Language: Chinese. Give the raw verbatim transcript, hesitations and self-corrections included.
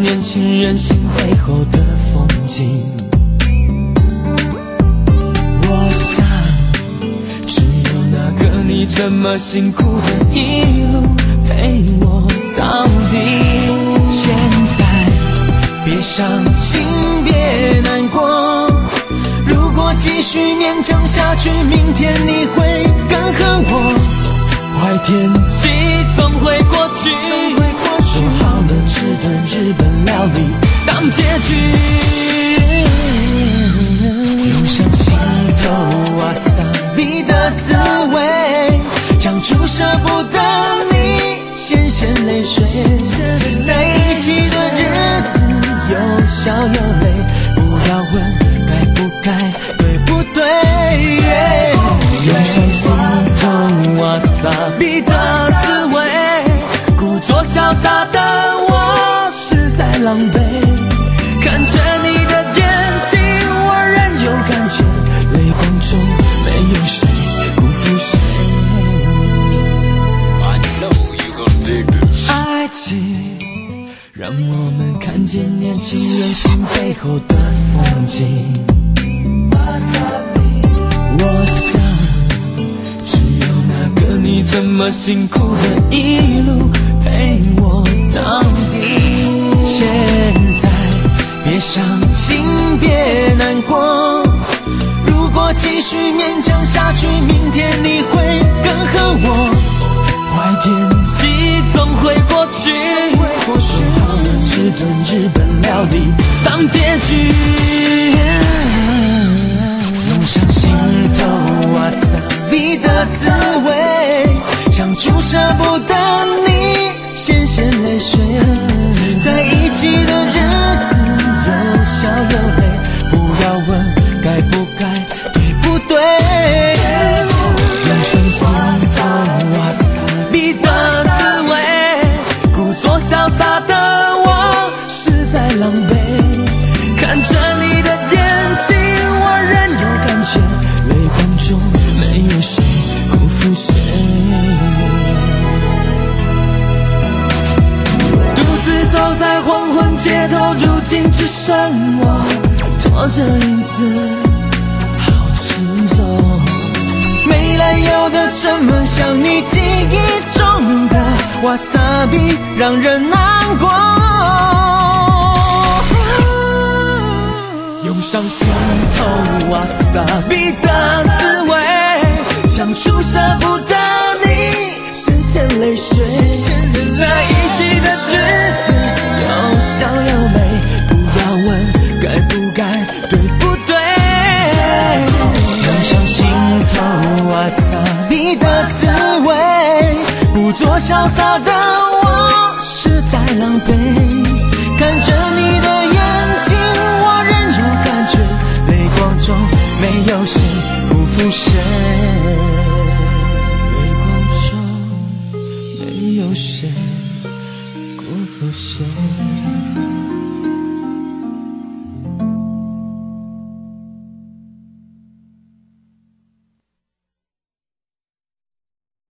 年轻人心背后的风景。我想只有那个你这么辛苦的一路陪我到底。现在别伤心别难过，如果继续勉强下去，明天你会更恨我。坏天气总会过去，说好了吃顿日本料理当结局，涌上心头哇萨比的滋味，讲出舍不得你咸咸泪水，在一起的日子有笑有泪，不要问该不该对不对，涌上心头哇萨比的滋味，故作潇洒的我实在狼狈，看着你的眼睛我仍有感觉，泪光中没有谁辜负谁。爱情让我们看见年轻人心背后的风景，我想只有那个你这么辛苦的一路陪我到底。现在别伤心别难过，如果继续勉强下去，明天你会更恨我。坏天气总会过去，说好了吃顿日本料理当结局，涌上心头哇萨比的滋味，讲出舍不得你咸咸泪水，在一起的日子有笑有泪，不要问该不该对不对，涌上心头哇萨比的滋味，故作潇洒的我实在狼狈，看着你的眼睛我仍有感觉，泪光中没有谁辜负谁。独自走在黄昏街头，如今只剩我拖着影子好沉重，没来由的沉闷，像你记忆中的哇萨比让人难过，涌上心头哇萨比的滋味，讲出舍不得你咸咸泪水，在一起的日子有笑有泪，不要问该不该对不对，涌上心头哇萨比的滋味，故作潇洒的我实在狼狈，看着你的眼睛我仍有感觉，泪光中没有谁辜负谁，泪光中没有谁辜负谁。